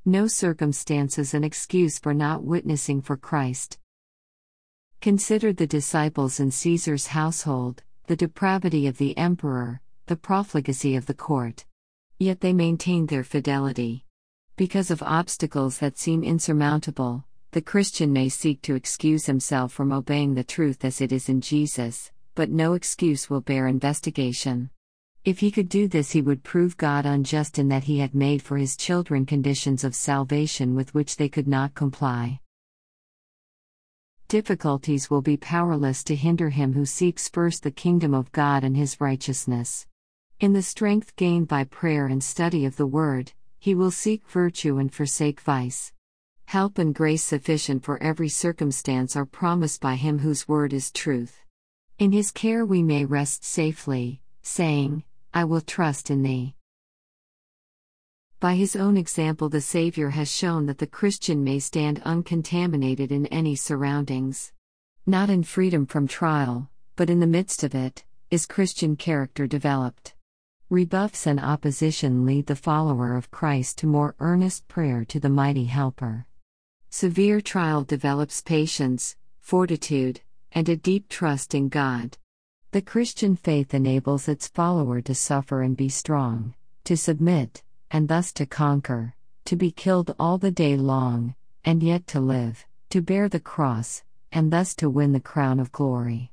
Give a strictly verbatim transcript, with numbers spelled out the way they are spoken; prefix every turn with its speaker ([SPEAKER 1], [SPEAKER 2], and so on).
[SPEAKER 1] No circumstance is an excuse for not witnessing for Christ. Consider the disciples in Caesar's household, the depravity of the emperor, the profligacy of the court. Yet they maintained their fidelity. Because of obstacles that seem insurmountable, the Christian may seek to excuse himself from obeying the truth as it is in Jesus, but no excuse will bear investigation. If he could do this, he would prove God unjust in that he had made for his children conditions of salvation with which they could not comply. Difficulties will be powerless to hinder him who seeks first the kingdom of God and his righteousness. In the strength gained by prayer and study of the Word, he will seek virtue and forsake vice. Help and grace sufficient for every circumstance are promised by him whose word is truth. In his care we may rest safely, saying, "I will trust in thee." By his own example, the Savior has shown that the Christian may stand uncontaminated in any surroundings. Not in freedom from trial, but in the midst of it, is Christian character developed. Rebuffs and opposition lead the follower of Christ to more earnest prayer to the mighty Helper. Severe trial develops patience, fortitude, and a deep trust in God. The Christian faith enables its follower to suffer and be strong, to submit, and thus to conquer, to be killed all the day long, and yet to live, to bear the cross, and thus to win the crown of glory.